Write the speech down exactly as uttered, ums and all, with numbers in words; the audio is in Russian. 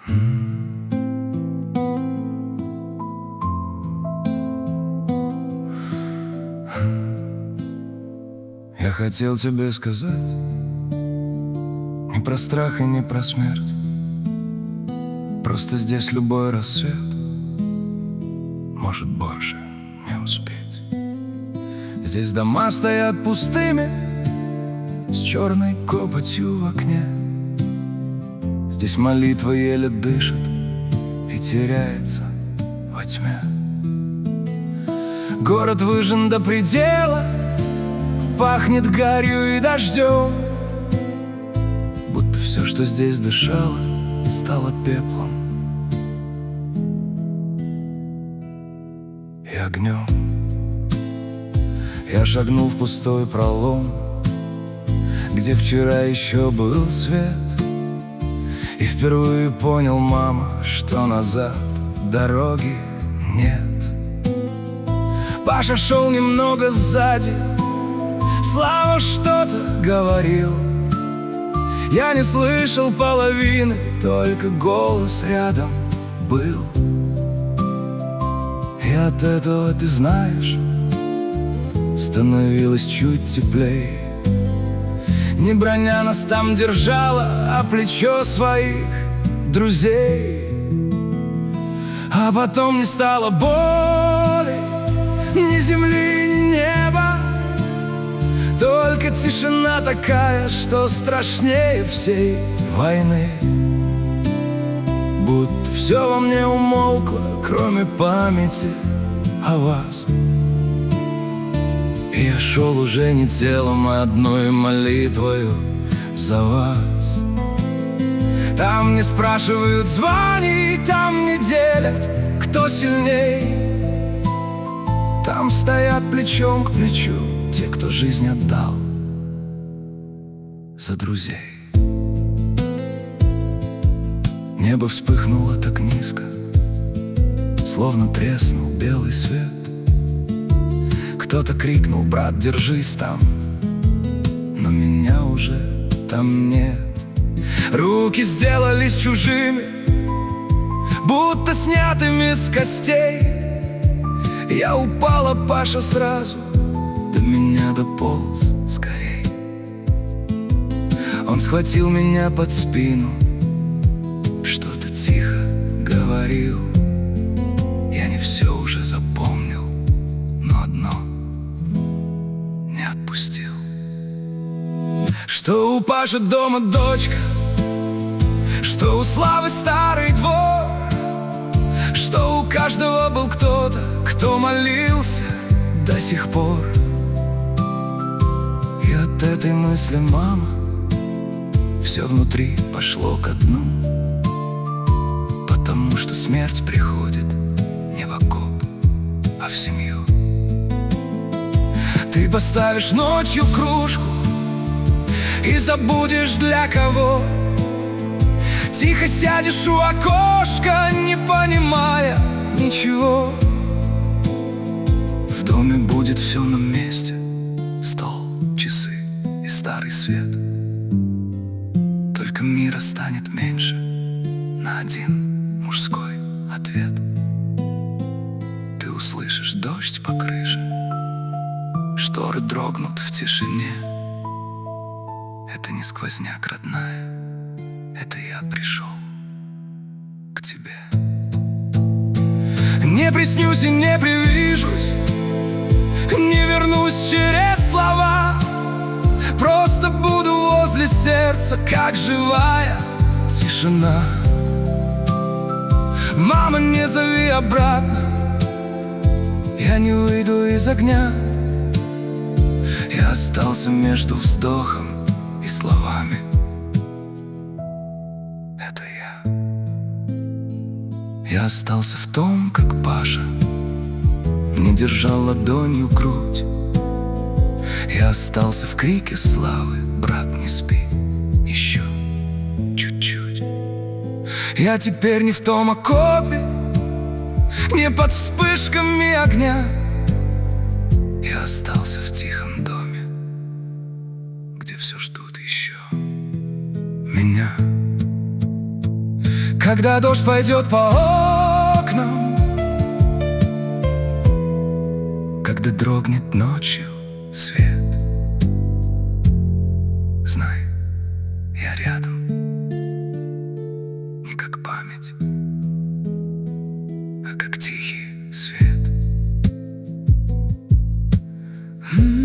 Я хотел тебе сказать не про страх и не про смерть. Просто здесь любой рассвет может больше не успеть. Здесь дома стоят пустыми, с черной копотью в окне. Здесь молитва еле дышит и теряется во тьме. Город выжжен до предела, пахнет гарью и дождем, будто все, что здесь дышало, стало пеплом и огнем. Я шагнул в пустой пролом, где вчера еще был свет, и впервые понял, мама, что назад дороги нет. Паша шел немного сзади, Слава что-то говорил. Я не слышал половины, только голос рядом был. И от этого, ты знаешь, становилось чуть теплее. Не броня нас там держала, а плечо своих друзей. А потом не стало боли, ни земли, ни неба, только тишина такая, что страшнее всей войны. Будто все во мне умолкло, кроме памяти о вас. И я шел уже не телом, а одной молитвою за вас. Там не спрашивают званий, там не делят, кто сильней. Там стоят плечом к плечу те, кто жизнь отдал за друзей. Небо вспыхнуло так низко, словно треснул белый свет. Кто-то крикнул: брат, держись там, но меня уже там нет. Руки сделались чужими, будто снятыми с костей. Я упал, а Паша сразу до меня дополз скорей. Он схватил меня под спину, что-то тихо говорил. Я не все уже запомнил, но одно не отпустил: что у Паши дома дочка, что у Славы старый двор, что у каждого был кто-то, кто молился до сих пор. И от этой мысли, мама, все внутри пошло ко дну. Потому что смерть приходит не в окоп, а в семью. Ты поставишь ночью кружку и забудешь для кого. Тихо сядешь у окошка, не понимая ничего. В доме будет все на месте: стол, часы и старый свет. Только мира станет меньше на один мужской ответ. Ты услышишь дождь по крыше, шторы дрогнут в тишине. Это не сквозняк, родная, это я пришел к тебе. Не приснюсь и не привижусь, не вернусь через слова. Просто буду возле сердца, как живая тишина. Мама, не зови обратно, я не уйду из огня. Я остался между вздохом и словами. Это я. Я остался в том, как Паша не держал ладонью грудь. Я остался в крике славы: брат, не спи, еще чуть-чуть. Я теперь не в том окопе, не под вспышками огня. Я остался в тихом доме, где все ждут еще меня. Когда дождь пойдет по окнам, когда дрогнет ночью свет, знай, я рядом, не как память, а как тихий свет. М-м-м.